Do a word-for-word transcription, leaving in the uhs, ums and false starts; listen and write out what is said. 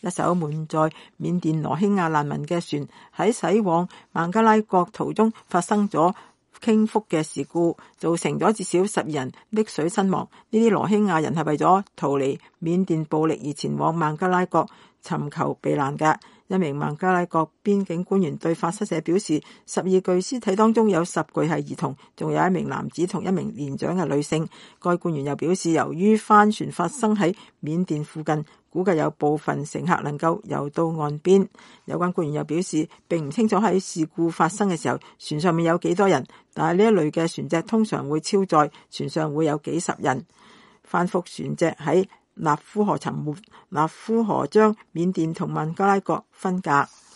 一艘滿載緬甸羅興亞難民嘅船喺駛往孟加拉國途中發生咗傾覆嘅事故，造成咗至少十二人溺水身亡。呢啲羅興亞人係為咗逃離緬甸暴力而前往孟加拉國尋求避難嘅。一名孟加拉國邊境官員對法新社表示，十二具屍體當中有十具係兒童，仲有一名男子同一名年長嘅女性。該官員又表示，由於帆船發生喺緬甸附近，估計有部分乘客能夠游到岸邊。有關官員又表示，並唔清楚喺事故發生嘅時候船上面有幾多人，但係呢一類嘅船隻通常會超載，船上會有幾十人。翻覆船隻喺納夫河沉沒，納夫河將緬甸同孟加拉國分隔。